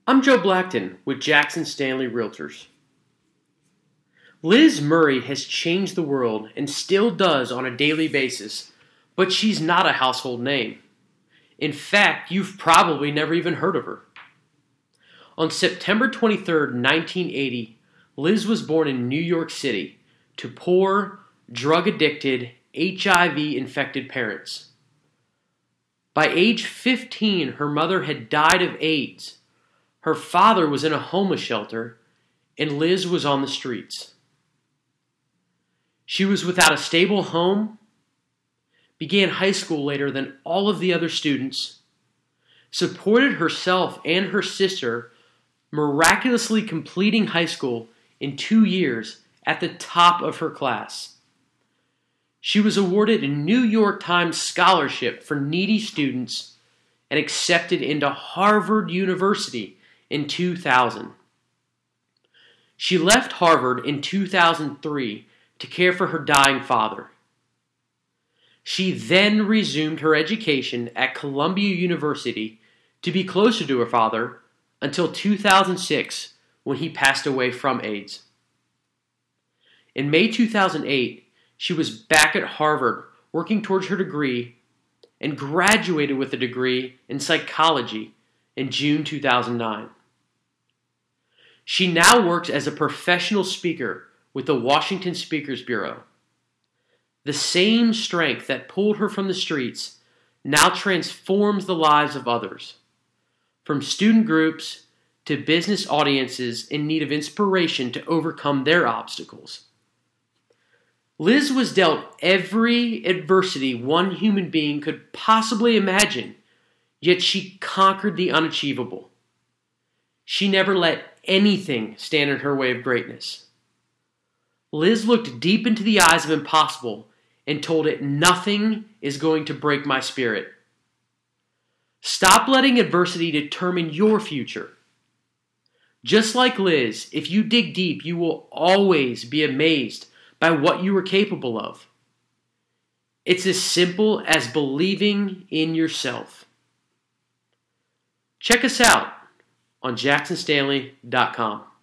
I'm Joe Blackton with Jackson Stanley Realtors. Liz Murray has changed the world and still does on a daily basis, but she's not a household name. In fact, you've probably never even heard of her. On September 23, 1980, Liz was born in New York City to poor, drug-addicted, HIV-infected parents. By age 15, her mother had died of AIDS. Her father was in a homeless shelter, and Liz was on the streets. She was without a stable home, began high school later than all of the other students, supported herself and her sister, miraculously completing high school in 2 years at the top of her class. She was awarded a New York Times scholarship for needy students and accepted into Harvard University in 2000. She left Harvard in 2003 to care for her dying father. She then resumed her education at Columbia University to be closer to her father until 2006 when he passed away from AIDS. In May 2008, she was back at Harvard working towards her degree and graduated with a degree in psychology in June 2009. She now works as a professional speaker with the Washington Speakers Bureau. The same strength that pulled her from the streets now transforms the lives of others, from student groups to business audiences in need of inspiration to overcome their obstacles. Liz was dealt every adversity one human being could possibly imagine, yet she conquered the unachievable. She never let anything stand in her way of greatness. Liz looked deep into the eyes of impossible and told it, "Nothing is going to break my spirit." Stop letting adversity determine your future. Just like Liz, if you dig deep, you will always be amazed by what you are capable of. It's as simple as believing in yourself. Check us out on jacksonstanley.com.